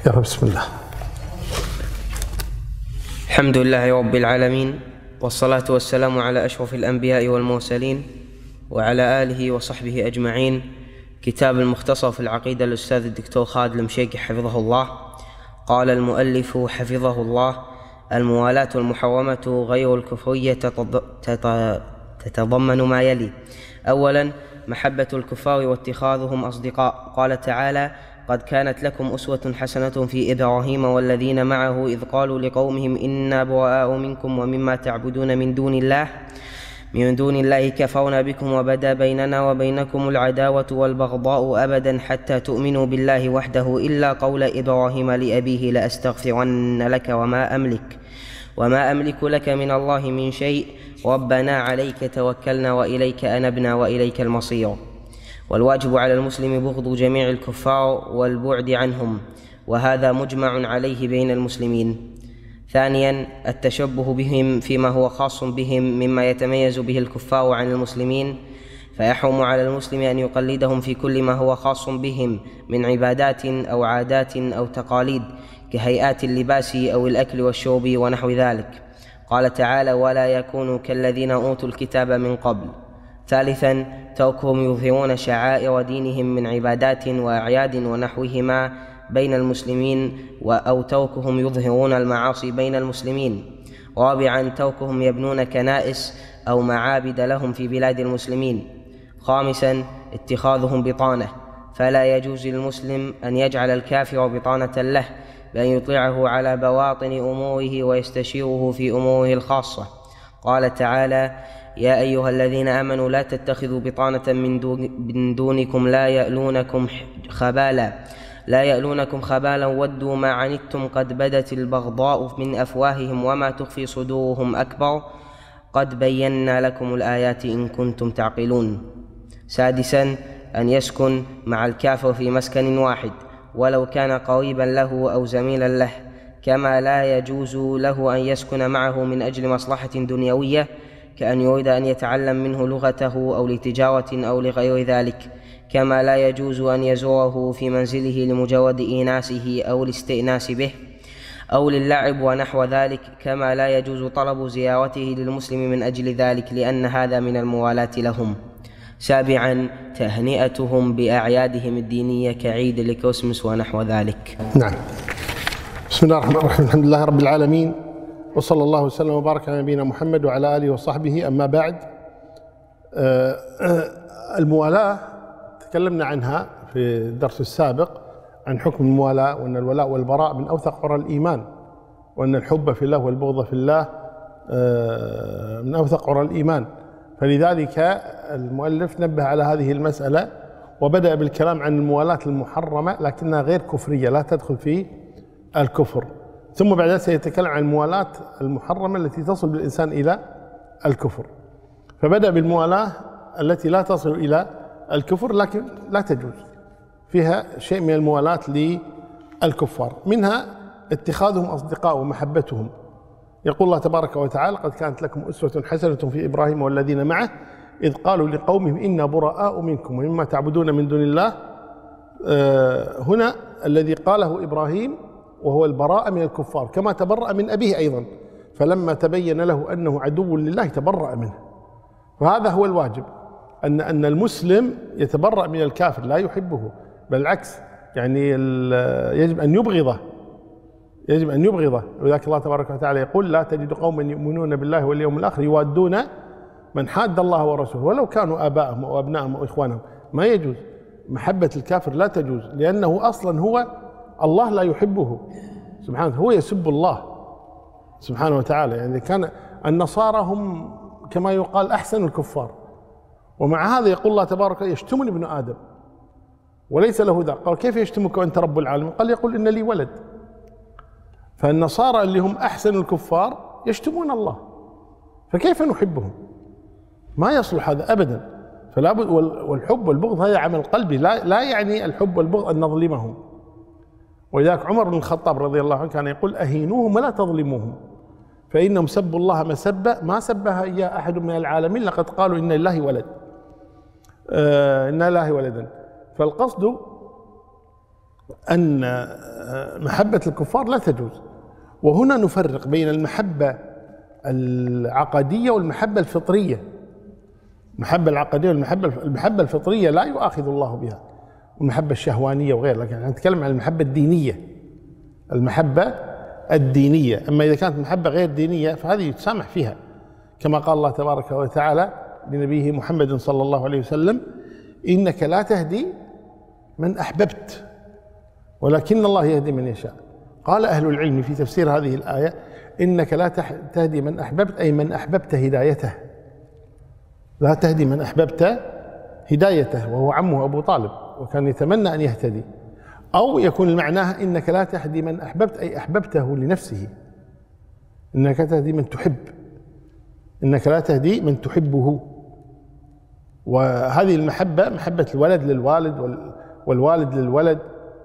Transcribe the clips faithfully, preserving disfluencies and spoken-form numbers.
يلا بسم الله. الحمد لله رب العالمين، والصلاة والسلام على أشرف الأنبياء والمرسلين وعلى آله وصحبه أجمعين. كتاب المختصر في العقيدة للأستاذ الدكتور خالد المشيقي حفظه الله. قال المؤلف حفظه الله: الموالاة المحرمة غير الكفرية تتضمن ما يلي: أولا، محبة الكفار واتخاذهم أصدقاء. قال تعالى: قد كانت لكم أسوة حسنة في إبراهيم والذين معه إذ قالوا لقومهم إنا براء منكم ومما تعبدون من دون الله من دون الله كفرنا بكم وبدا بيننا وبينكم العداوة والبغضاء أبدا حتى تؤمنوا بالله وحده إلا قول إبراهيم لأبيه لأستغفرن لك وما أملك وما أملك لك من الله من شيء ربنا عليك توكلنا وإليك أنبنا وإليك المصير. والواجب على المسلم بغض جميع الكفار والبعد عنهم، وهذا مجمع عليه بين المسلمين. ثانيا، التشبه بهم فيما هو خاص بهم مما يتميز به الكفار عن المسلمين، فيحرم على المسلم أن يقلدهم في كل ما هو خاص بهم من عبادات أو عادات أو تقاليد كهيئات اللباس أو الأكل والشرب ونحو ذلك. قال تعالى: ولا يكونوا كالذين أوتوا الكتاب من قبل. ثالثا، تركهم يظهرون شعائر دينهم من عبادات وأعياد ونحوهما بين المسلمين، أو تركهم يظهرون المعاصي بين المسلمين. رابعا، تركهم يبنون كنائس أو معابد لهم في بلاد المسلمين. خامسا، اتخاذهم بطانة، فلا يجوز للمسلم أن يجعل الكافر بطانة له، بأن يطيعه على بواطن أموره ويستشيره في أموره الخاصة. قال تعالى: يا أيها الذين آمنوا لا تتخذوا بطانة من دونكم لا يألونكم خبالا لا يألونكم خبالا ودوا ما عنتم قد بدت البغضاء من أفواههم وما تخفي صدورهم أكبر قد بينا لكم الآيات إن كنتم تعقلون. سادسا، أن يسكن مع الكافر في مسكن واحد ولو كان قريبا له أو زميلا له، كما لا يجوز له أن يسكن معه من أجل مصلحة دنيوية كأن يريد أن يتعلم منه لغته أو لتجارة أو لغير ذلك، كما لا يجوز أن يزوره في منزله لمجرد إيناسه أو الاستئناس به أو للعب ونحو ذلك، كما لا يجوز طلب زيارته للمسلم من أجل ذلك، لأن هذا من الموالاة لهم. سابعا، تهنئتهم بأعيادهم الدينية كعيد الكريسماس ونحو ذلك. نعم. بسم الله الرحمن الرحيم. الحمد لله رب العالمين، وصلى الله وسلم وبارك على نبينا محمد وعلى آله وصحبه. أما بعد، الموالاة تكلمنا عنها في الدرس السابق عن حكم الموالاة، وأن الولاء والبراء من أوثق عرى الإيمان، وأن الحب في الله والبغض في الله من أوثق عرى الإيمان. فلذلك المؤلف نبه على هذه المسألة وبدأ بالكلام عن الموالاة المحرمة لكنها غير كفرية، لا تدخل في الكفر، ثم بعد ذلك سيتكلم عن الموالاة المحرمة التي تصل بالإنسان إلى الكفر. فبدأ بالموالاة التي لا تصل إلى الكفر لكن لا تجوز، فيها شيء من الموالاة للكفار، منها اتخاذهم أصدقاء ومحبتهم. يقول الله تبارك وتعالى: قد كانت لكم أسوة حسنة في إبراهيم والذين معه إذ قالوا لقومهم إنا براء منكم ومما تعبدون من دون الله. هنا الذي قاله إبراهيم وهو البراءة من الكفار، كما تبرأ من أبيه أيضا، فلما تبين له أنه عدو لله تبرأ منه. وهذا هو الواجب، أن أن المسلم يتبرأ من الكافر، لا يحبه، بل العكس، يعني يجب أن يبغضه يجب أن يبغضه ولذلك الله تبارك وتعالى يقول: لا تجد قوما يؤمنون بالله واليوم الآخر يوادون من حاد الله ورسوله ولو كانوا آباءهم أو أبناءهم أو إخوانهم. ما يجوز، محبة الكافر لا تجوز، لأنه أصلا هو الله لا يحبه سبحانه، هو يسب الله سبحانه وتعالى. يعني كان النصارى هم كما يقال أحسن الكفار، ومع هذا يقول الله تبارك وتعالى: يشتمني ابن آدم وليس له ذا. قال: كيف يشتمك وأنت رب العالمين؟ قال: يقول إن لي ولد. فالنصارى اللي هم أحسن الكفار يشتمون الله، فكيف نحبهم؟ ما يصلح هذا أبدا. فلا بد، والحب والبغض هذا عمل قلبي، لا, لا يعني الحب والبغض أن نظلمهم. ولذلك عمر بن الخطاب رضي الله عنه كان يقول: أهينوهم ولا تظلموهم، فإنهم سبوا الله مسبة ما سبها إياه أحد من العالمين، لقد قالوا إن لله ولد آه إن لله ولدا. فالقصد أن محبة الكفار لا تجوز. وهنا نفرق بين المحبة العقدية والمحبة الفطرية. المحبة العقدية والمحبة المحبة الفطرية لا يؤاخذ الله بها، والمحبة الشهوانية وغيرها، لكن نتكلم عن المحبة الدينية. المحبة الدينية، أما إذا كانت محبة غير دينية فهذه يتسامح فيها، كما قال الله تبارك وتعالى لنبيه محمد صلى الله عليه وسلم: إنك لا تهدي من أحببت ولكن الله يهدي من يشاء. قال أهل العلم في تفسير هذه الآية: إنك لا تهدي من أحببت، أي من أحببت هدايته، لا تهدي من أحببت هدايته، وهو عمه أبو طالب وكان يتمنى أن يهتدي. أو يكون معناها إنك لا تهدي من أحببت، أي أحببته لنفسه، إنك تهدي من تحب، إنك لا تهدي من تحبه. وهذه المحبة محبة الولد للوالد والوالد للولد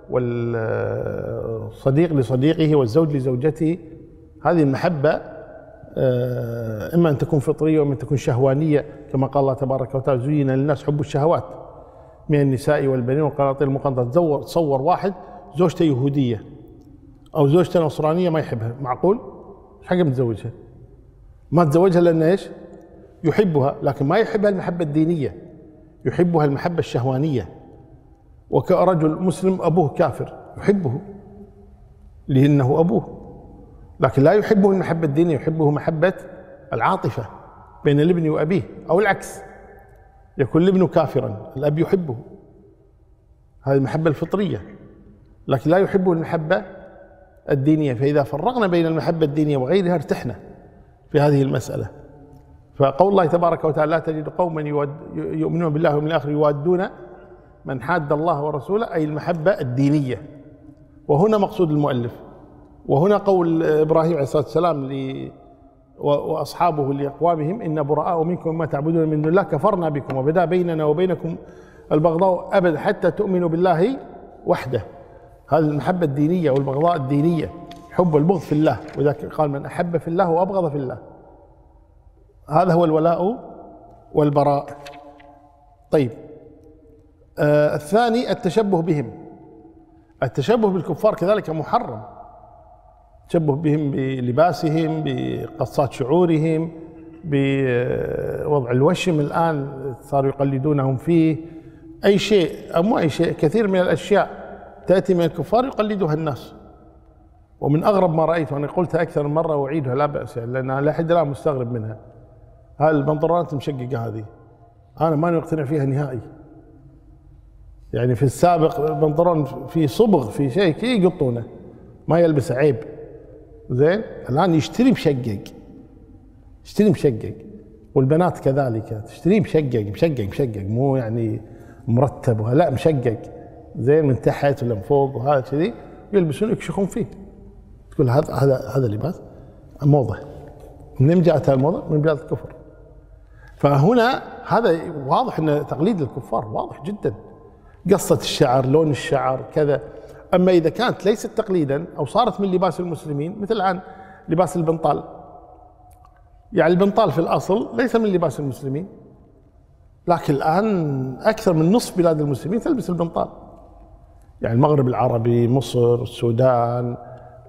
والصديق لصديقه والزوج لزوجته. هذه المحبة إما أن تكون فطرية وإما أن تكون شهوانية، كما قال الله تبارك وتعالى: زين للناس حب الشهوات من النساء والبنين والقناطير المقنطرة. تصور واحد زوجته يهودية أو زوجته نصرانية ما يحبها، معقول؟ ايش حق متزوجها؟ ما تزوجها لأنه ايش؟ يحبها، لكن ما يحبها المحبة الدينية، يحبها المحبة الشهوانية. وكرجل مسلم أبوه كافر يحبه لأنه أبوه، لكن لا يحبه المحبة الدينية، يحبه محبة العاطفة بين الابن وأبيه، أو العكس، يكون الابن كافرا الأب يحبه، هذه المحبة الفطرية، لكن لا يحبه المحبة الدينية. فإذا فرقنا بين المحبة الدينية وغيرها ارتحنا في هذه المسألة. فقول الله تبارك وتعالى: لا تجد قوما يؤمنون بالله واليوم الآخر يوادون من حاد الله ورسوله، أي المحبة الدينية. وهنا مقصود المؤلف. وهنا قول إبراهيم عليه الصلاة والسلام وأصحابه لأقوامهم: إن براء منكم مما تعبدون من دون الله كفرنا بكم وبدا بيننا وبينكم البغضاء أبدا حتى تؤمنوا بالله وحده. هذه المحبة الدينية والبغضاء الدينية، حب والبغض في الله، وذلك قال: من أحب في الله وأبغض في الله. هذا هو الولاء والبراء. طيب، آه الثاني التشبه بهم. التشبه بالكفار كذلك محرم، التشبه بهم بلباسهم، بقصات شعورهم، بوضع الوشم الآن صاروا يقلدونهم فيه، أي شيء أو مو أي شيء، كثير من الأشياء تأتي من الكفار يقلدها الناس. ومن أغرب ما رأيت، وأنا قلتها أكثر من مرة وأعيدها لا بأس يعني، لأن لا أحد الآن مستغرب منها، هاي البنطلونات المشققة هذه أنا ماني مقتنع فيها نهائي. يعني في السابق بنطلون في صبغ في شيء كي يقطونه ما يلبس عيب، زين. الآن يشتري مشقق، يشتري مشقق، والبنات كذلك تشتري مشقق مشقق مشقق، مو يعني مرتب ولا لا، مشقق زين من تحت ولا من فوق، وهذا كذي يلبسون يكشخون فيه. تقول هذا هذا هذا لباس موضة. من جاءت الموضة؟ من بلاد الكفر. فهنا هذا واضح ان تقليد الكفار واضح جدا، قصة الشعر، لون الشعر، كذا. اما اذا كانت ليست تقليدا او صارت من لباس المسلمين، مثل الان لباس البنطال، يعني البنطال في الاصل ليس من لباس المسلمين، لكن الان اكثر من نصف بلاد المسلمين تلبس البنطال، يعني المغرب العربي، مصر، السودان،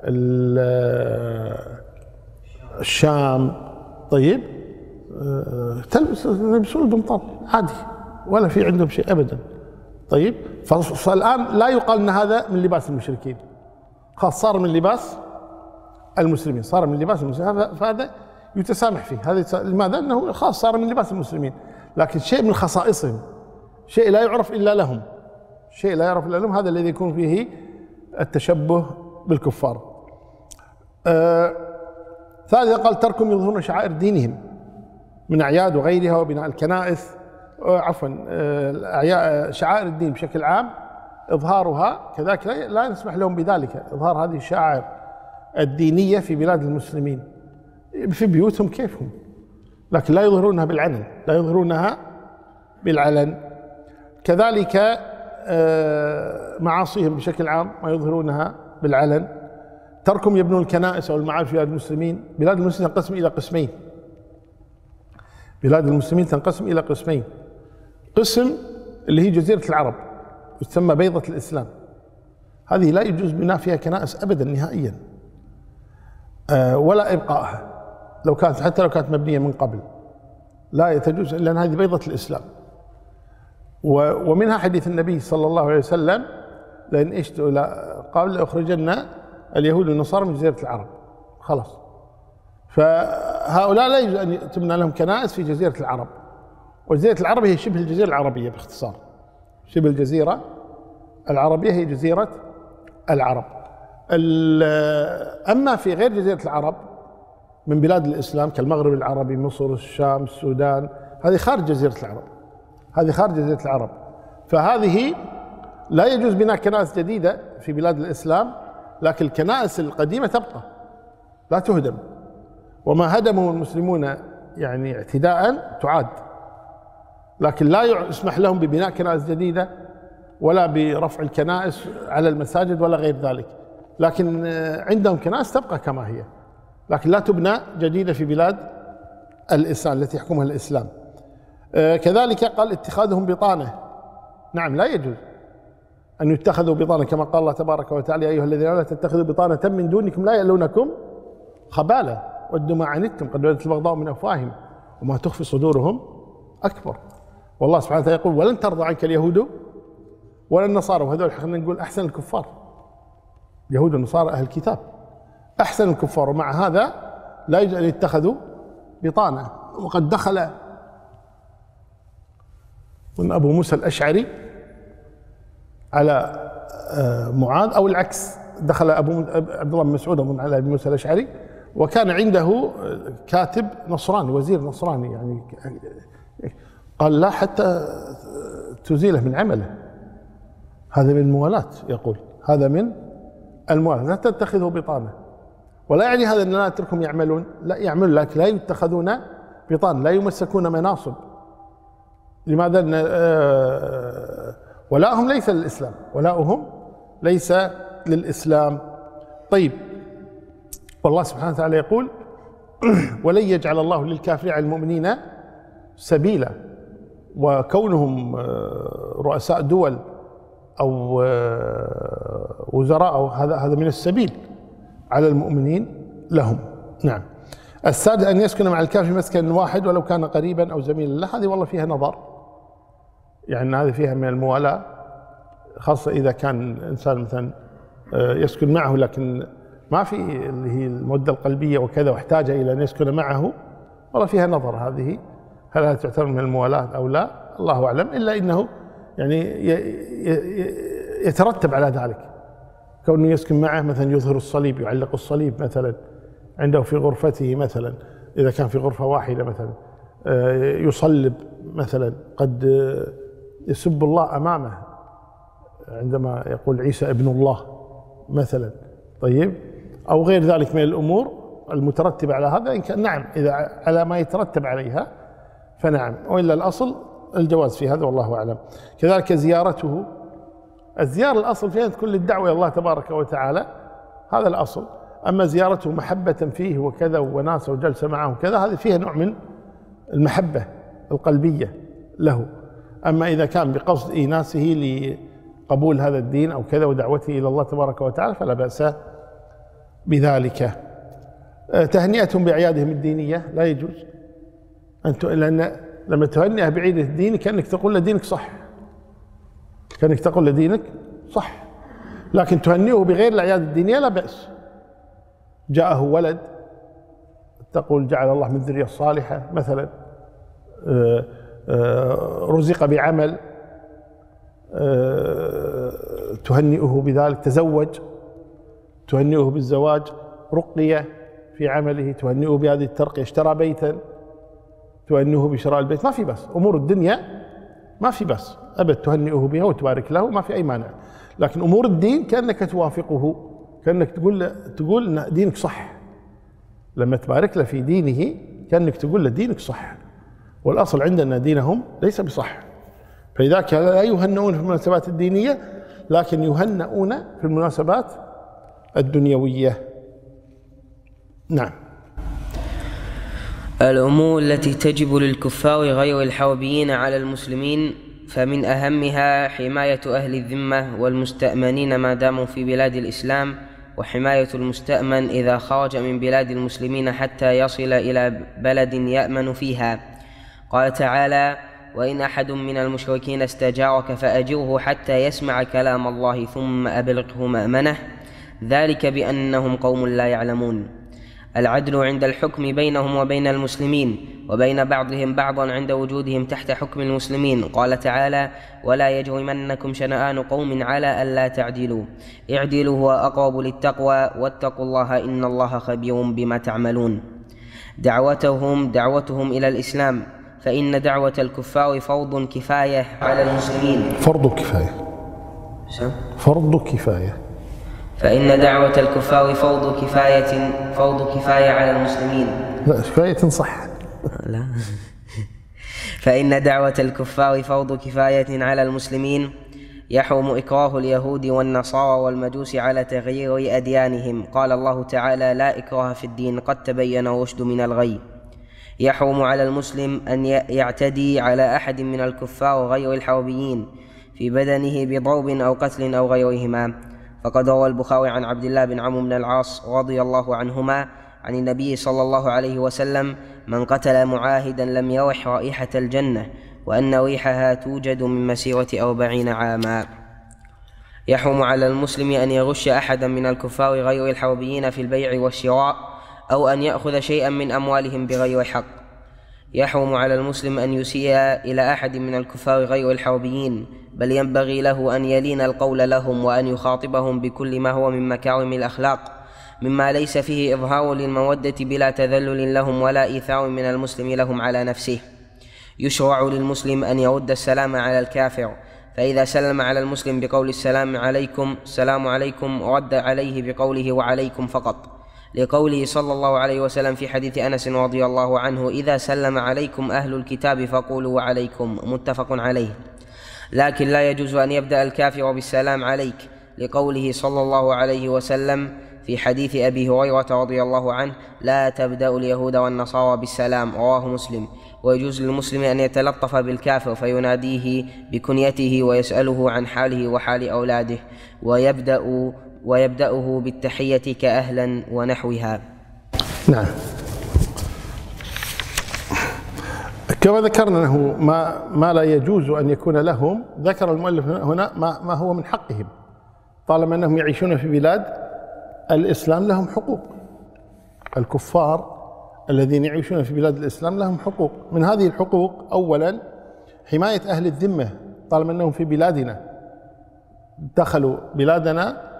الشام. طيب، تلبس يلبسون البنطال عادي، ولا في عندهم شيء ابدا. طيب، فالان لا يقال ان هذا من لباس المشركين، خاص صار من لباس المسلمين، صار من لباس المسلمين، فهذا يتسامح فيه. هذا لماذا؟ انه خاص صار من لباس المسلمين، لكن شيء من خصائصهم، شيء لا يعرف الا لهم، شيء لا يعرف الا لهم، هذا الذي يكون فيه التشبه بالكفار. آه ثالثا قال: تركهم يظهرون شعائر دينهم من أعياد وغيرها وبناء الكنائس، آه عفوا آه شعائر الدين بشكل عام إظهارها كذلك لا نسمح لهم بذلك، إظهار هذه الشعائر الدينية في بلاد المسلمين في بيوتهم كيفهم، لكن لا يظهرونها بالعلن، لا يظهرونها بالعلن. كذلك آه معاصيهم بشكل عام ما يظهرونها بالعلن. تركهم يبنون الكنائس أو المعابد في بلاد المسلمين. بلاد المسلمين تنقسم إلى قسمين، بلاد المسلمين تنقسم إلى قسمين. قسم اللي هي جزيرة العرب، تسمى بيضة الإسلام، هذه لا يجوز بناء فيها كنائس أبدا نهائيا، ولا إبقائها لو كانت حتى لو كانت مبنية من قبل، لا تجوز، لأن هذه بيضة الإسلام. ومنها حديث النبي صلى الله عليه وسلم: لئن عشت قال لأخرجن اليهود والنصارى من جزيرة العرب. خلاص، فهؤلاء لا يجوز أن تبنى لهم كنائس في جزيرة العرب، وجزيرة العرب هي شبه الجزيرة العربية باختصار، شبه الجزيرة العربية هي جزيرة العرب. أما في غير جزيرة العرب من بلاد الإسلام كالمغرب العربي، مصر، الشام، السودان، هذه خارج جزيرة العرب، هذه خارج جزيرة العرب، فهذه لا يجوز بناء كنائس جديدة في بلاد الإسلام، لكن الكنائس القديمة تبقى لا تهدم، وما هدمه المسلمون يعني اعتداء تعاد، لكن لا يسمح لهم ببناء كنائس جديدة ولا برفع الكنائس على المساجد ولا غير ذلك، لكن عندهم كنائس تبقى كما هي، لكن لا تبنى جديدة في بلاد الإسلام التي يحكمها الإسلام. كذلك قال: اتخاذهم بطانة. نعم، لا يجوز أن يتخذوا بطانة، كما قال الله تبارك وتعالى: يا أيها الذين لا تتخذوا بطانة من دونكم لا يألونكم خبالا ودوا ما عنتم قد بدت البغضاء من أفواههم وما تخفي صدورهم أكبر. والله سبحانه وتعالى يقول: ولن ترضى عنك اليهود ولا النصارى. وهذول خلينا نقول أحسن الكفار، اليهود والنصارى أهل الكتاب أحسن الكفار، ومع هذا لا يجوز أن يتخذوا بطانة. وقد دخل من أبو موسى الأشعري على معاذ، أو العكس، دخل أبو عبد الله بن مسعود أظن على أبو موسى الأشعري، وكان عنده كاتب نصراني، وزير نصراني، يعني قال: لا حتى تزيله من عمله، هذا من الموالاة، يقول هذا من الموالاة، لا تتخذوا بطانة. ولا يعني هذا أن لا نتركهم يعملون، لا يعملون، لكن لا يتخذون بطانة، لا يمسكون مناصب. لماذا؟ ولاؤهم ليس للإسلام، ولاؤهم ليس للإسلام. طيب، والله سبحانه وتعالى يقول: ولن يجعل الله للكافرين على المؤمنين سبيلا. وكونهم رؤساء دول أو وزراء أو هذا هذا من السبيل على المؤمنين لهم. نعم. السادس: أن يسكن مع الكافر مسكن واحد ولو كان قريبا أو زميلا له. هذه والله فيها نظر، يعني هذه فيها من الموالاة، خاصة إذا كان إنسان مثلا يسكن معه لكن ما في اللي هي المودة القلبية وكذا، واحتاج إلى أن يسكن معه، والله فيها نظر هذه، هل هذا تعتبر من الموالاة أو لا؟ الله أعلم، إلا إنه يعني يترتب على ذلك، كونه يسكن معه مثلا يظهر الصليب، يعلق الصليب مثلا عنده في غرفته، مثلا إذا كان في غرفة واحدة مثلا يصلب مثلا، قد يسب الله أمامه عندما يقول عيسى ابن الله مثلا. طيب، أو غير ذلك من الأمور المترتبة على هذا، إن كان نعم، إذا على ما يترتب عليها فنعم، وإلا الأصل الجواز في هذا، والله أعلم. كذلك زيارته، الزيارة الأصل فيها تكون للدعوة إلى الله تبارك وتعالى، هذا الأصل. أما زيارته محبة فيه وكذا وناسه وجلسة معه وكذا، هذه فيها نوع من المحبة القلبية له. أما إذا كان بقصد إيناسه لقبول هذا الدين أو كذا ودعوته إلى الله تبارك وتعالى فلا بأس بذلك. تهنئتهم بأعيادهم الدينية لا يجوز، أنت لأن لما تهنئه بعيد الدين كأنك تقول له دينك صح، كأنك تقول له دينك صح، لكن تهنئه بغير الأعياد الدينية لا بأس. جاءه ولد تقول جعل الله من الذرية الصالحة مثلا، رزق بعمل تهنئه بذلك، تزوج تهنئه بالزواج، رقية في عمله تهنئه بهذه الترقية، اشترى بيتا تهنئه بشراء البيت، ما في بس. أمور الدنيا ما في بس أبد تهنئه بها وتبارك له، ما في أي مانع. لكن أمور الدين كأنك توافقه، كأنك تقول له تقول إن دينك صح، لما تبارك له في دينه كأنك تقول له دينك صح، والأصل عندنا دينهم ليس بصح. فلذلك لا يهنئون في المناسبات الدينية، لكن يهنئون في المناسبات الدنيوية. نعم. الأمور التي تجب للكفار غير الحربيين على المسلمين فمن أهمها حماية أهل الذمة والمستأمنين ما داموا في بلاد الإسلام، وحماية المستأمن إذا خرج من بلاد المسلمين حتى يصل إلى بلد يأمن فيها. قال تعالى: وإن أحد من المشركين استجارك فأجره حتى يسمع كلام الله ثم أبلغه مأمنه، ذلك بأنهم قوم لا يعلمون. العدل عند الحكم بينهم وبين المسلمين وبين بعضهم بعضا عند وجودهم تحت حكم المسلمين. قال تعالى: ولا يجرمنكم شنآن قوم على ألا تعدلوا اعدلوا هو أقرب للتقوى واتقوا الله إن الله خبير بما تعملون. دعوتهم دعوتهم إلى الإسلام، فإن دعوة الكفار فرض كفاية على المسلمين. فرض كفاية فرض كفاية فإن دعوة الكفار فرض كفاية فرض كفاية على المسلمين. لا، كفاية صح. لا. فإن دعوة الكفار فرض كفاية على المسلمين، يحرم إكراه اليهود والنصارى والمجوس على تغيير أديانهم. قال الله تعالى: لا إكراه في الدين قد تبين الرشد من الغي. يحرم على المسلم أن يعتدي على أحد من الكفار غير الحربيين في بدنه بضرب أو قتل أو غيرهما. فقد روى البخاري عن عبد الله بن عمرو بن العاص رضي الله عنهما عن النبي صلى الله عليه وسلم: من قتل معاهدا لم يرح رائحة الجنة، وأن ريحها توجد من مسيرة أربعين عاما. يحرم على المسلم أن يغش أحدا من الكفار غير الحربيين في البيع والشراء، أو أن يأخذ شيئا من أموالهم بغير حق. يحرم على المسلم أن يسيء إلى أحد من الكفار غير الحربيين، بل ينبغي له أن يلين القول لهم وأن يخاطبهم بكل ما هو من مكارم الأخلاق، مما ليس فيه إظهار للمودة بلا تذلل لهم ولا إيثار من المسلم لهم على نفسه. يشرع للمسلم أن يرد السلام على الكافر، فإذا سلم على المسلم بقول السلام عليكم السلام عليكم رد عليه بقوله وعليكم فقط، لقوله صلى الله عليه وسلم في حديث أنس رضي الله عنه: إذا سلم عليكم أهل الكتاب فقولوا وعليكم، متفق عليه. لكن لا يجوز أن يبدأ الكافر بالسلام عليك، لقوله صلى الله عليه وسلم في حديث أبي هريرة رضي الله عنه: لا تبدأ اليهود والنصارى بالسلام، رواه مسلم. ويجوز للمسلم أن يتلطف بالكافر فيناديه بكنيته ويسأله عن حاله وحال أولاده، ويبدأ ويبدأه بالتحية كأهلا ونحوها. نعم. كما ذكرنا أنه ما, ما لا يجوز أن يكون لهم، ذكر المؤلف هنا ما, ما هو من حقهم، طالما أنهم يعيشون في بلاد الإسلام لهم حقوق. الكفار الذين يعيشون في بلاد الإسلام لهم حقوق. من هذه الحقوق أولا حماية أهل الذمة، طالما أنهم في بلادنا دخلوا بلادنا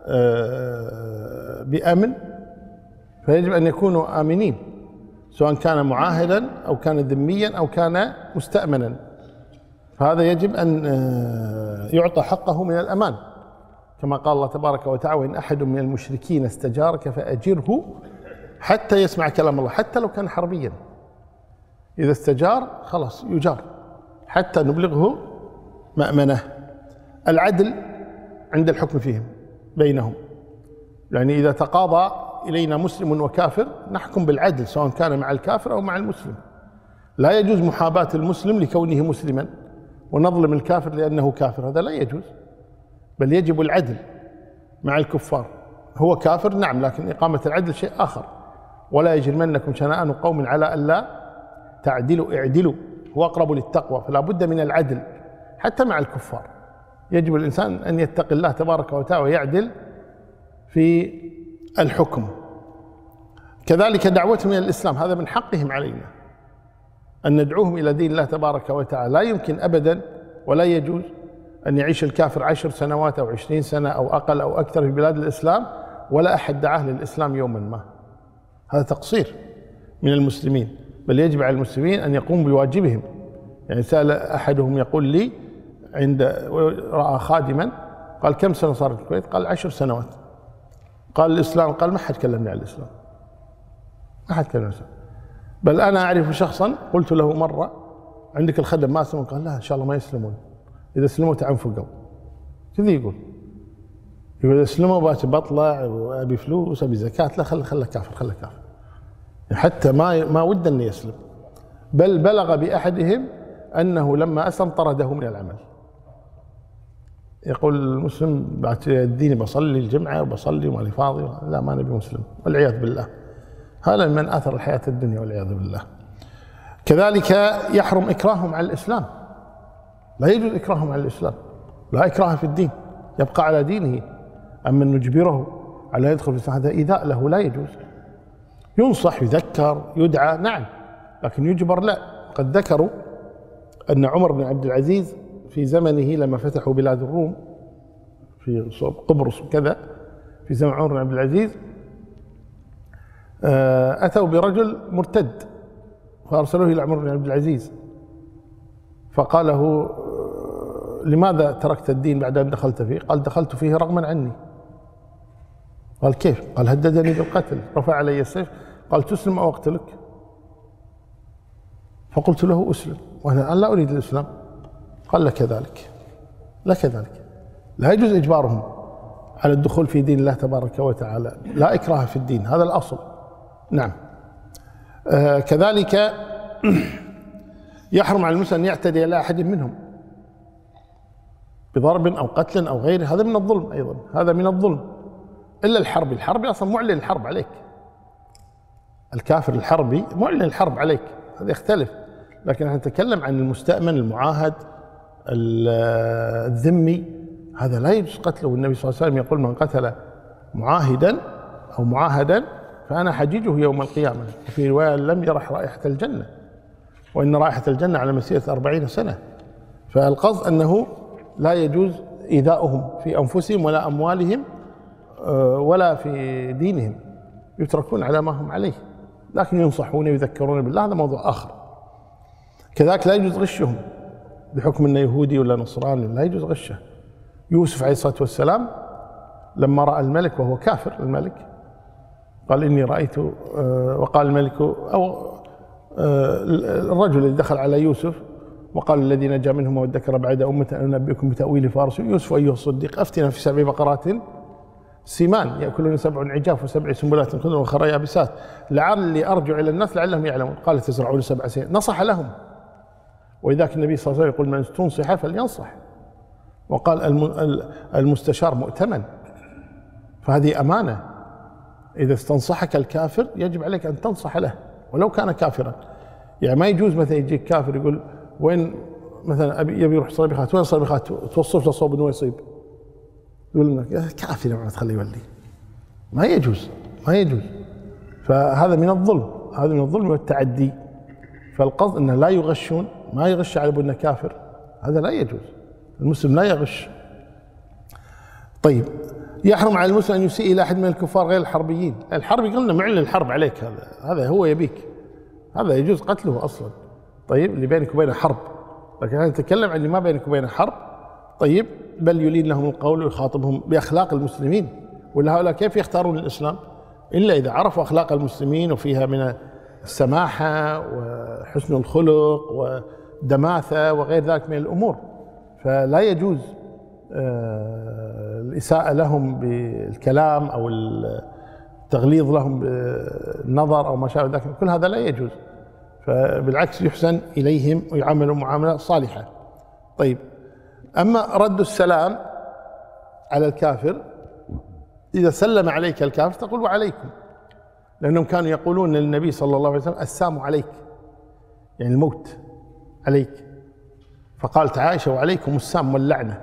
بأمن، فيجب أن يكونوا آمنين، سواء كان معاهدا أو كان ذميا أو كان مستأمنا، فهذا يجب أن يعطى حقه من الأمان، كما قال الله تبارك وتعالى: وإن أحد من المشركين استجارك فأجره حتى يسمع كلام الله. حتى لو كان حربيا، إذا استجار خلاص يجار حتى نبلغه مأمنه. العدل عند الحكم فيهم بينهم، يعني إذا تقاضى إلينا مسلم وكافر نحكم بالعدل، سواء كان مع الكافر أو مع المسلم. لا يجوز محاباة المسلم لكونه مسلما ونظلم الكافر لأنه كافر، هذا لا يجوز، بل يجب العدل مع الكفار. هو كافر نعم، لكن إقامة العدل شيء آخر. ولا يجرمنكم شنآن قوم على ألا تعدلوا اعدلوا هو أقرب للتقوى. فلا بد من العدل حتى مع الكفار. يجب الإنسان أن يتقي الله تبارك وتعالى ويعدل في الحكم. كذلك دعوتهم إلى الإسلام، هذا من حقهم علينا أن ندعوهم إلى دين الله تبارك وتعالى. لا يمكن أبدا ولا يجوز أن يعيش الكافر عشر سنوات أو عشرين سنة أو أقل أو أكثر في بلاد الإسلام ولا أحد دعاه للإسلام يوما ما. هذا تقصير من المسلمين، بل يجب على المسلمين أن يقوموا بواجبهم. يعني سأل أحدهم يقول لي عند رأى خادما قال: كم سنة صارت في الكويت؟ قال: عشر سنوات. قال: الإسلام؟ قال: ما حد كلمني عن الإسلام، ما حد كلمني عن الإسلام. بل أنا أعرف شخصا قلت له مرة: عندك الخدم ما أسلمون؟ قال: لا إن شاء الله ما يسلمون، إذا سلموا تعنفقوا. كذا يقول يقول إذا سلموا بطلع وأبي فلوس أبي زكاة. لا، خله خله كافر، خله كافر، حتى ما ما وده أن يسلم. بل بلغ بأحدهم أنه لما أسلم طرده من العمل. يقول المسلم بعد الدين بصلي الجمعة وبصلي ومالي فاضي، لا ما نبي مسلم والعياذ بالله. هذا من أثر الحياة الدنيا والعياذ بالله. كذلك يحرم إكراههم على الإسلام، لا يجوز إكراههم على الإسلام، لا إكراه في الدين، يبقى على دينه. أما أن نجبره على يدخل في الإسلام هذا إيذاء له، لا يجوز. ينصح يذكر يدعى نعم، لكن يجبر لا. قد ذكروا أن عمر بن عبد العزيز في زمنه لما فتحوا بلاد الروم في قبرص وكذا، في زمن عمر بن عبد العزيز أتوا برجل مرتد فأرسلوه إلى عمر بن عبد العزيز فقال له لماذا تركت الدين بعد أن دخلت فيه؟ قال دخلت فيه رغما عني. قال كيف؟ قال هددني بالقتل، رفع علي السيف، قال تسلم أو أقتلك؟ فقلت له أسلم وأنا لا أريد الإسلام. قال لك ذلك لك ذلك. لا يجوز إجبارهم على الدخول في دين الله تبارك وتعالى، لا إكراه في الدين، هذا الأصل. نعم. آه كذلك يحرم على المسلم أن يعتدي على أحد منهم بضرب أو قتل أو غيره، هذا من الظلم أيضا، هذا من الظلم. إلا الحربي، الحربي أصلا معلن الحرب عليك، الكافر الحربي معلن الحرب عليك، هذا يختلف. لكن نحن نتكلم عن المستأمن المعاهد الذمي، هذا لا يجوز قتله. والنبي صلى الله عليه وسلم يقول من قتل معاهدا أو معاهدا فأنا حجيجه يوم القيامة. وفي رواية لم يرح رائحة الجنة، وإن رائحة الجنة على مسيرة أربعين سنة. فالقصد أنه لا يجوز إيذاؤهم في أنفسهم ولا أموالهم ولا في دينهم، يتركون على ما هم عليه، لكن ينصحون ويذكرون بالله، هذا موضوع آخر. كذلك لا يجوز غشهم بحكم أنه يهودي ولا نصراني، لا يجوز غشه. يوسف عليه الصلاة والسلام لما رأى الملك وهو كافر، الملك قال إني رأيت، وقال الملك أو الرجل الذي دخل على يوسف وقال الذي نجا منهم وادكر بعد أمة أنبئكم بتأويل فارس يوسف أيها الصديق أفتنا في سبع بقرات سمان يأكلون سبع عجاف وسبع سنبلات خضر وأخرى يابسات لعلي أرجع إلى الناس لعلهم يعلمون. قال تزرعون سبع سنين، نصح لهم. وإذاك النبي صلى الله عليه وسلم يقول من استنصح فلينصح، وقال المستشار مؤتمن، فهذه أمانة. إذا استنصحك الكافر يجب عليك أن تنصح له ولو كان كافرا. يعني ما يجوز مثلا يجيك كافر يقول وين مثلا أبي يبي يروح صبيخات، وين صبيخات؟ توصف له صوب إنه يصيب، يقول لك كافر ما تخليه يولي، ما يجوز ما يجوز. فهذا من الظلم، هذا من الظلم والتعدي. فالقصد أنه لا يغشون، ما يغش على أنه كافر، هذا لا يجوز. المسلم لا يغش. طيب، يحرم على المسلم أن يسيء إلى أحد من الكفار غير الحربيين. الحربي قلنا معلن الحرب عليك، هذا هذا هو يبيك، هذا يجوز قتله أصلا. طيب، اللي بينك وبينه حرب، لكن أنا نتكلم عن اللي ما بينك وبينه حرب. طيب، بل يلين لهم القول ويخاطبهم بأخلاق المسلمين. ولا هؤلاء كيف يختارون الإسلام إلا إذا عرفوا أخلاق المسلمين وفيها من السماحة وحسن الخلق ودماثة وغير ذلك من الأمور. فلا يجوز الإساءة لهم بالكلام أو التغليظ لهم بالنظر أو ما شابه ذلك، كل هذا لا يجوز. فبالعكس يحسن إليهم ويعاملوا معاملة صالحة. طيب، أما رد السلام على الكافر، إذا سلم عليك الكافر تقول وعليكم، لأنهم كانوا يقولون للنبي صلى الله عليه وسلم السام عليك، يعني الموت عليك. فقالت عائشة وعليكم السام واللعنة،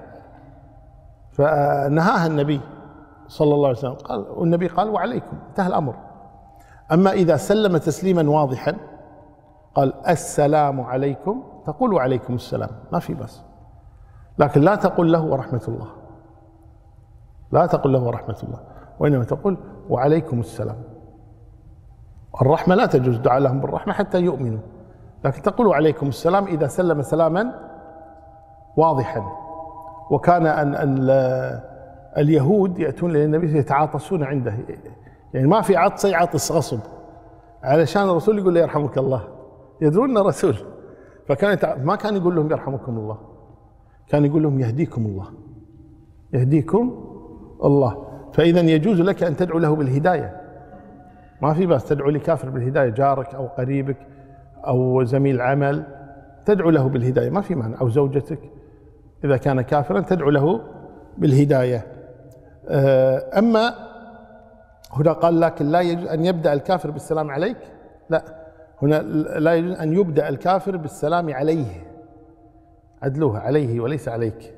فنهاها النبي صلى الله عليه وسلم، قال والنبي قال وعليكم، انتهى الأمر. أما إذا سلم تسليما واضحا قال السلام عليكم، تقول وعليكم السلام، ما في بس، لكن لا تقول له ورحمة الله، لا تقول له ورحمة الله، وإنما تقول وعليكم السلام. الرحمة لا تجوز، دعاء لهم بالرحمة حتى يؤمنوا، لكن تقول وعليكم السلام إذا سلم سلاما واضحا. وكان أن اليهود يأتون للنبي يتعاطسون عنده، يعني ما في عطس يعطس غصب، علشان الرسول يقول له يرحمك الله، يدرون الرسول. فكان ما كان يقول لهم يرحمكم الله، كان يقول لهم يهديكم الله، يهديكم الله. فإذا يجوز لك أن تدعو له بالهداية، ما في بس تدعو لكافر بالهداية، جارك أو قريبك أو زميل عمل تدعو له بالهداية، ما في مانع، أو زوجتك إذا كان كافرا تدعو له بالهداية. أما هنا قال لكن لا يجوز أن يبدأ الكافر بالسلام عليك، لا، هنا لا يجوز أن يبدأ الكافر بالسلام عليه، عدلوها عليه وليس عليك.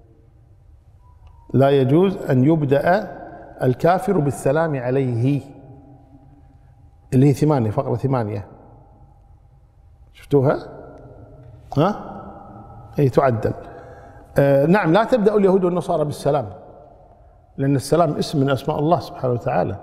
لا يجوز أن يبدأ الكافر بالسلام عليه، اللي هي ثمانية، فقرة ثمانية، شفتوها؟ ها؟ هي تعدل. آه نعم، لا تبدأ اليهود والنصارى بالسلام، لأن السلام اسم من أسماء الله سبحانه وتعالى.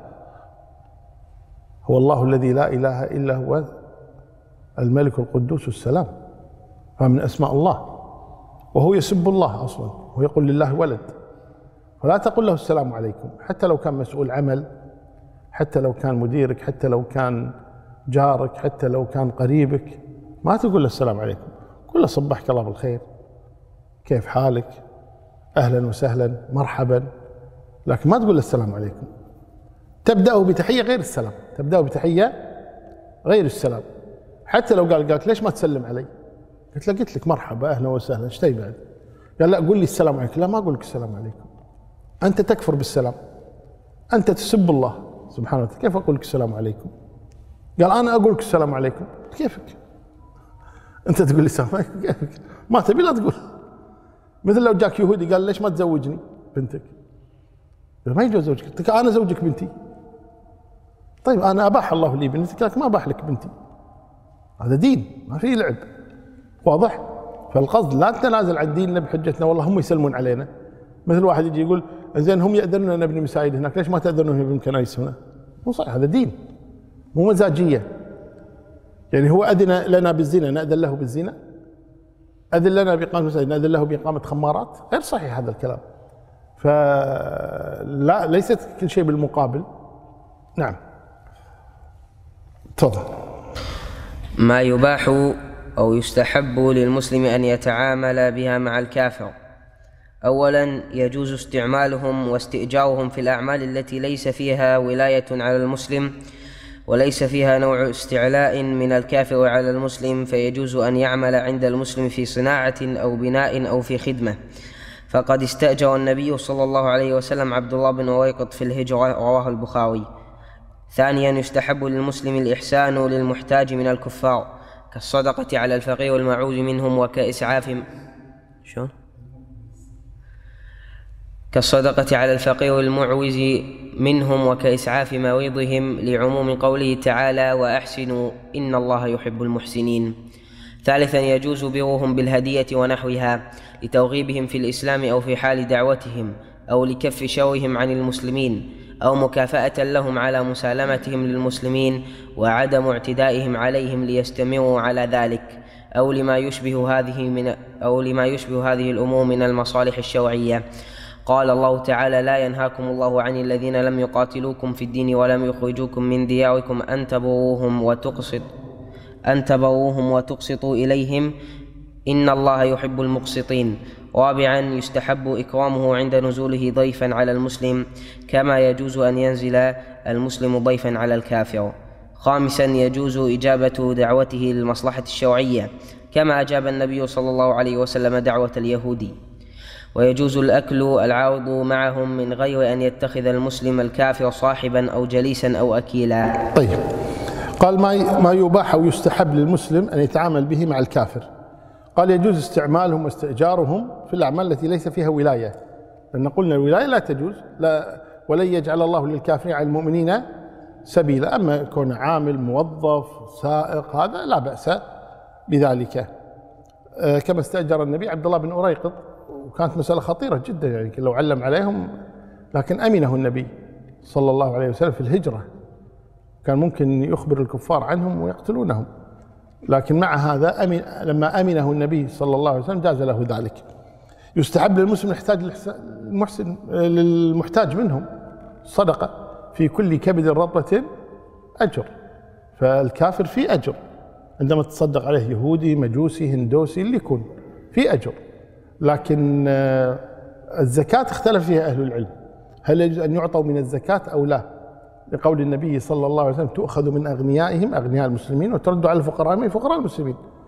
هو الله الذي لا إله إلا هو الملك القدوس السلام، فمن أسماء الله، وهو يسب الله أصلا ويقول لله ولد. فلا تقول له السلام عليكم، حتى لو كان مسؤول عمل، حتى لو كان مديرك، حتى لو كان جارك، حتى لو كان قريبك، ما تقول له السلام عليكم، قل له صبحك الله بالخير، كيف حالك، أهلا وسهلا، مرحبا، لكن ما تقول له السلام عليكم. تبدأه بتحية غير السلام، تبدأه بتحية غير السلام. حتى لو قال قالك ليش ما تسلم علي؟ قلت له قلت لك مرحبا أهلا وسهلا، ايش تبي بعد؟ قال لا قول لي السلام عليكم. لا، ما أقول لك السلام عليكم، أنت تكفر بالسلام، أنت تسب الله سبحانه وتعالى، كيف أقول لك السلام عليكم؟ قال أنا أقول لك السلام عليكم. كيفك؟ أنت تقول لي السلام عليكم، كيفك؟ ما تبي لا تقول. مثل لو جاك يهودي قال ليش ما تزوجني بنتك؟ ما يجوز زوجك، قلت لك أنا زوجك بنتي. طيب أنا أباح الله لي بنتك، لكن ما أباح لك بنتي. هذا دين، ما فيه لعب، واضح؟ فالقصد لا تتنازل عن ديننا بحجتنا والله هم يسلمون علينا. مثل واحد يجي يقول زين هم يأذنون أن نبني مساجد هناك، ليش ما تأذنون نبني كنائس هنا؟ مو صحيح، هذا دين، مو مزاجية. يعني هو أذن لنا بالزنا نأذن له بالزنا؟ أذن لنا بإقامة مساجد نأذن له بإقامة خمارات؟ غير صحيح هذا الكلام. فلا، ليست كل شيء بالمقابل. نعم، تفضل. ما يباح أو يستحب للمسلم أن يتعامل بها مع الكافر. أولا، يجوز استعمالهم واستئجارهم في الأعمال التي ليس فيها ولاية على المسلم وليس فيها نوع استعلاء من الكافر على المسلم، فيجوز أن يعمل عند المسلم في صناعة أو بناء أو في خدمة، فقد استأجر النبي صلى الله عليه وسلم عبد الله بن أويقط في الهجرة، رواه البخاري. ثانيا، يستحب للمسلم الإحسان للمحتاج من الكفار، كالصدقة على الفقير والمعوز منهم وكإسعاف شو؟ كالصدقة على الفقير والمعوز منهم وكإسعاف مريضهم، لعموم قوله تعالى وأحسنوا إن الله يحب المحسنين. ثالثا، يجوز برهم بالهدية ونحوها لترغيبهم في الإسلام أو في حال دعوتهم أو لكف شرهم عن المسلمين أو مكافأة لهم على مسالمتهم للمسلمين وعدم اعتدائهم عليهم ليستمروا على ذلك، أو لما يشبه هذه من أو لما يشبه هذه الأمور من المصالح الشرعية. قال الله تعالى لا ينهاكم الله عن الذين لم يقاتلوكم في الدين ولم يخرجوكم من دياركم أن تبروهم وتقسط أن تبروهم وتقسطوا إليهم إن الله يحب المقسطين. رابعا، يستحب إكرامه عند نزوله ضيفا على المسلم، كما يجوز أن ينزل المسلم ضيفا على الكافر. خامسا، يجوز إجابة دعوته للمصلحة الشرعية، كما أجاب النبي صلى الله عليه وسلم دعوة اليهودي. ويجوز الأكل العارض معهم من غير أن يتخذ المسلم الكافر صاحبا أو جليسا أو أكيلا. طيب، قال ما ما يباح أو يستحب للمسلم أن يتعامل به مع الكافر. قال يجوز استعمالهم واستئجارهم في الأعمال التي ليس فيها ولاية، لأن قلنا الولاية لا تجوز، لا، ولن يجعل الله للكافرين على المؤمنين سبيلا. أما يكون عامل، موظف، سائق، هذا لا بأس بذلك. كما استأجر النبي عبد الله بن أريقط، وكانت مسألة خطيرة جدا، يعني لو علم عليهم، لكن أمنه النبي صلى الله عليه وسلم في الهجرة، كان ممكن يخبر الكفار عنهم ويقتلونهم، لكن مع هذا أمن، لما أمنه النبي صلى الله عليه وسلم جاز له ذلك. يستحب للمسلم يحتاج المحسن للمحتاج منهم صدقة، في كل كبد رطبة أجر، فالكافر في أجر عندما تصدق عليه يهودي مجوسي هندوسي اللي يكون في أجر. لكن الزكاة اختلف فيها أهل العلم، هل يجوز أن يعطوا من الزكاة أو لا، لقول النبي صلى الله عليه وسلم تؤخذ من أغنيائهم، أغنياء المسلمين، وترد على الفقراء من فقراء المسلمين.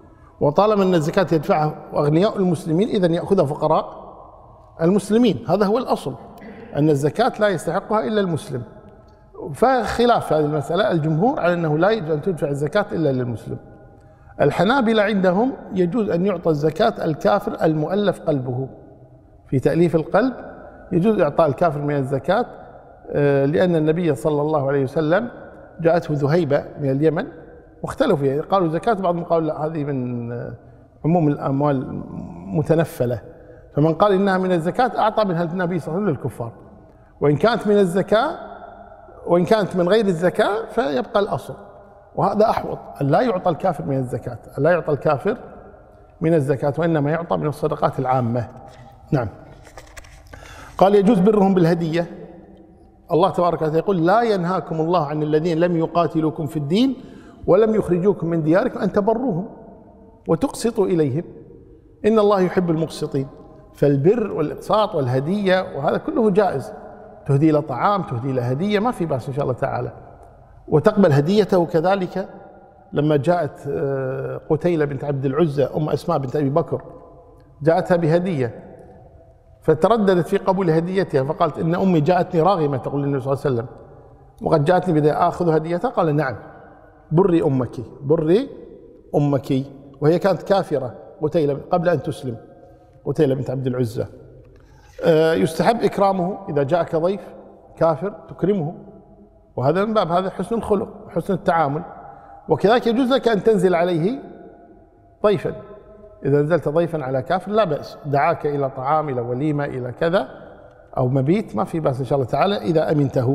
وطالما أن الزكاة يدفعها أغنياء المسلمين إذن يأخذها فقراء المسلمين، هذا هو الأصل، أن الزكاة لا يستحقها إلا المسلم. فخلاف هذه المسألة، الجمهور على أنه لا يجوز أن تدفع الزكاة إلا للمسلم. الحنابلة عندهم يجوز أن يعطى الزكاة الكافر المؤلف قلبه، في تأليف القلب يجوز إعطاء الكافر من الزكاة، لأن النبي صلى الله عليه وسلم جاءته ذهيبة من اليمن واختلفوا فيها، قالوا زكاة، بعضهم قالوا لا هذه من عموم الأموال متنفلة، فمن قال إنها من الزكاة أعطى منها النبي صلى الله عليه وسلم للكفار، وإن كانت من الزكاة وإن كانت من غير الزكاة فيبقى الأصل، وهذا أحوط، أن لا يعطى الكافر من الزكاة، أن لا يعطى الكافر من الزكاة، وإنما يعطى من الصدقات العامة. نعم. قال يجوز برهم بالهدية. الله تبارك وتعالى يقول لا ينهاكم الله عن الذين لم يقاتلوكم في الدين ولم يخرجوكم من دياركم أن تبروهم وتقسطوا إليهم إن الله يحب المقسطين. فالبر والإقساط والهدية وهذا كله جائز، تهدي له طعام، تهدي له هدية، ما في بأس إن شاء الله تعالى، وتقبل هديته. كذلك لما جاءت قتيلة بنت عبد العزى أم أسماء بنت أبي بكر جاءتها بهدية فترددت في قبول هديتها، فقالت إن أمي جاءتني راغمة تقول للنبي صلى الله عليه وسلم وقد جاءتني بدي آخذ هديتها، قال نعم بري أمك بري أمك، وهي كانت كافرة قتيلة قبل أن تسلم، قتيلة بنت عبد العزى. يستحب إكرامه إذا جاءك ضيف كافر تكرمه، وهذا من باب هذا حسن الخلق وحسن التعامل. وكذلك يجوز لك أن تنزل عليه ضيفا، إذا نزلت ضيفا على كافر لا بأس، دعاك إلى طعام إلى وليمة إلى كذا أو مبيت ما في بأس إن شاء الله تعالى إذا أمنته.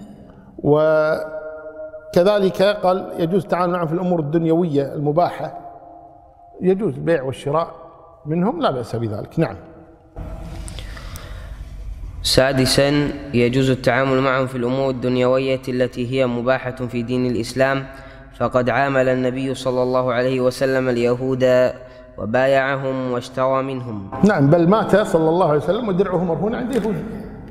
وكذلك قال يجوز التعامل معهم في الأمور الدنيوية المباحة، يجوز البيع والشراء منهم لا بأس بذلك. نعم. سادسا يجوز التعامل معهم في الأمور الدنيوية التي هي مباحة في دين الإسلام، فقد عامل النبي صلى الله عليه وسلم اليهود وبايعهم واشترى منهم. نعم، بل مات صلى الله عليه وسلم ودرعه مرهون عند يهود.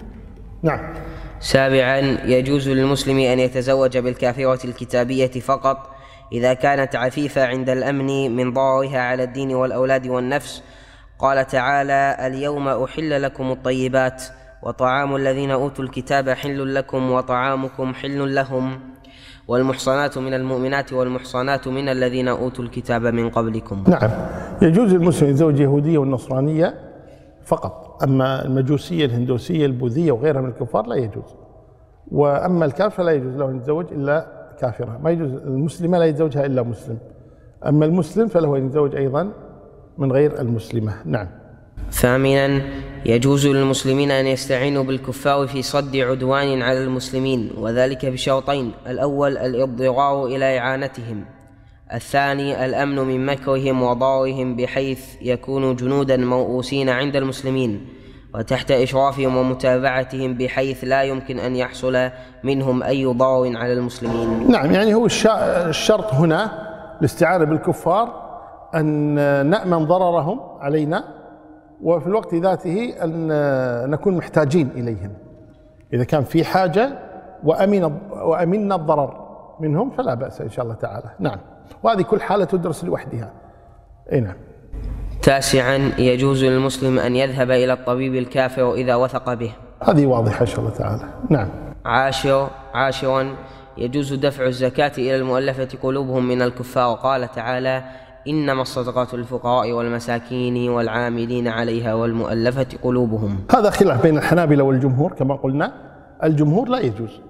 نعم. سابعا يجوز للمسلم أن يتزوج بالكافرة الكتابية فقط إذا كانت عفيفة عند الأمن من ضررها على الدين والأولاد والنفس. قال تعالى اليوم أحل لكم الطيبات وطعام الذين أوتوا الكتاب حل لكم وطعامكم حل لهم والمحصنات من المؤمنات والمحصنات من الذين أوتوا الكتاب من قبلكم. نعم، يجوز للمسلم يتزوج يهودية والنصرانية فقط، أما المجوسية الهندوسية البوذية وغيرها من الكفار لا يجوز، وأما الكافر لا يجوز له أن يتزوج إلا كافرة، ما يجوز المسلمة لا يتزوجها إلا مسلم، أما المسلم فله أن يتزوج أيضا من غير المسلمة. نعم. ثامنا يجوز للمسلمين أن يستعينوا بالكفار في صد عدوان على المسلمين، وذلك بشرطين: الأول الإضطرار إلى إعانتهم، الثاني الأمن من مكرهم وضررهم بحيث يكونوا جنودا موؤوسين عند المسلمين وتحت إشرافهم ومتابعتهم بحيث لا يمكن أن يحصل منهم أي ضرر على المسلمين. نعم، يعني هو الشرط هنا الاستعانة بالكفار أن نأمن ضررهم علينا، وفي الوقت ذاته أن نكون محتاجين إليهم، إذا كان في حاجة وأمن وأمنا الضرر منهم فلا بأس إن شاء الله تعالى. نعم، وهذه كل حالة تدرس لوحدها. أي نعم. تاسعا يجوز للمسلم أن يذهب إلى الطبيب الكافر إذا وثق به، هذه واضحة إن شاء الله تعالى. نعم. عاشر عاشرا يجوز دفع الزكاة إلى المؤلفة قلوبهم من الكفار. قال تعالى إنما الصدقات للفقراء والمساكين والعاملين عليها والمؤلفة قلوبهم. هذا خلاف بين الحنابلة والجمهور كما قلنا، الجمهور لا يجوز،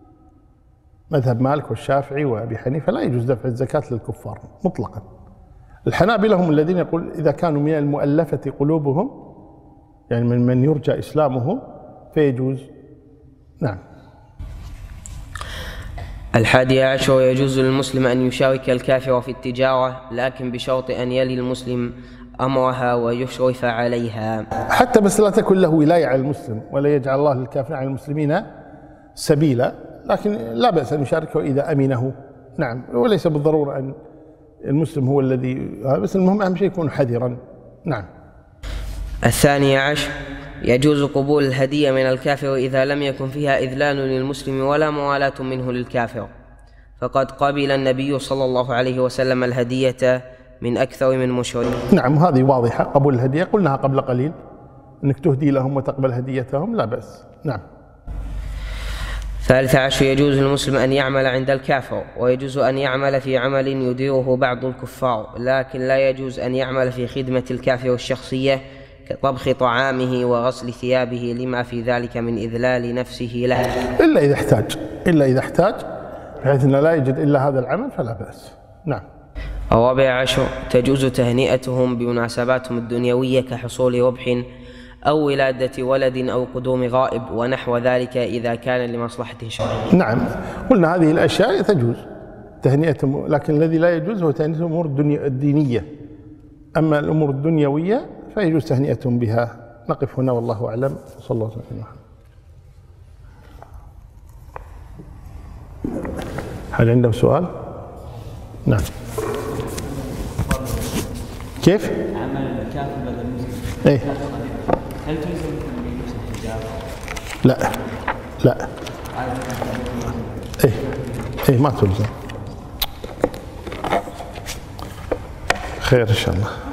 مذهب مالك والشافعي وأبي حنيفة لا يجوز دفع الزكاة للكفار مطلقا. الحنابلة هم الذين يقول إذا كانوا من المؤلفة قلوبهم، يعني من من يرجى إسلامه فيجوز. نعم. الحادي عشر يجوز للمسلم أن يشارك الكافر في التجارة، لكن بشرط أن يلي المسلم أمرها ويشرف عليها، حتى بس لا تكن له ولاية على المسلم، ولا يجعل الله للكافر على المسلمين سبيلا، لكن لا بأس أن يشاركه إذا أمنه. نعم، وليس بالضرورة أن المسلم هو الذي، بس المهم أهم شيء يكون حذرا. نعم. الثاني عشر يجوز قبول الهدية من الكافر إذا لم يكن فيها إذلال للمسلم ولا موالاة منه للكافر، فقد قبل النبي صلى الله عليه وسلم الهدية من أكثر من مشرك. نعم هذه واضحة، قبول الهدية قلناها قبل قليل، أنك تهدي لهم وتقبل هديتهم لا بأس. نعم. ثالث عشر يجوز للمسلم أن يعمل عند الكافر، ويجوز أن يعمل في عمل يديره بعض الكفار، لكن لا يجوز أن يعمل في خدمة الكافر الشخصية كطبخ طعامه وغسل ثيابه لما في ذلك من إذلال نفسه له، إلا إذا احتاج، إلا إذا احتاج بحيث أنه لا يجد إلا هذا العمل فلا بأس. نعم. الرابع عشر تجوز تهنئتهم بمناسباتهم الدنيوية كحصول ربح أو ولادة ولد أو قدوم غائب ونحو ذلك إذا كان لمصلحة شرعية. نعم قلنا هذه الأشياء تجوز تهنئتهم، لكن الذي لا يجوز هو تهنئة الأمور الدينية، أما الأمور الدنيوية فيجوز تهنئتهم بها. نقف هنا والله أعلم، صلى الله عليه وسلم. هل عنده سؤال؟ نعم. كيف؟ عمل الكافر بدل المسلم. ايه. هل تلزم من يلبس الحجاب؟ لا لا. ايه ايه ما تلزم. خير ان شاء الله.